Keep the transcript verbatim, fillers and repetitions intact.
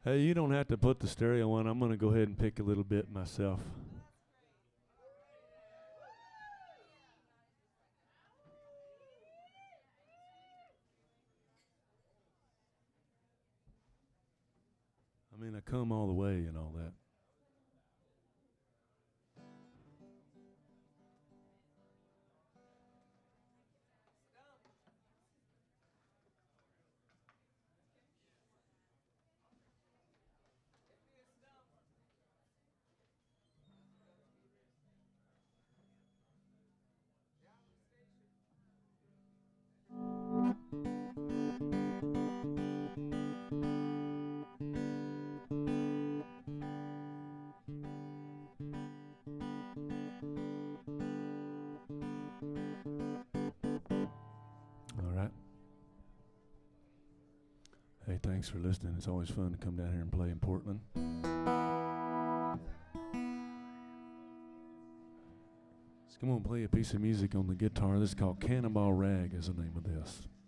Hey, you don't have to put the stereo on. I'm going to go ahead and pick a little bit myself. I mean, I come all the way and all that. All right. Hey, thanks for listening. It's always fun to come down here and play in Portland. Let's come on and play a piece of music on the guitar. This is called Cannonball Rag is the name of this.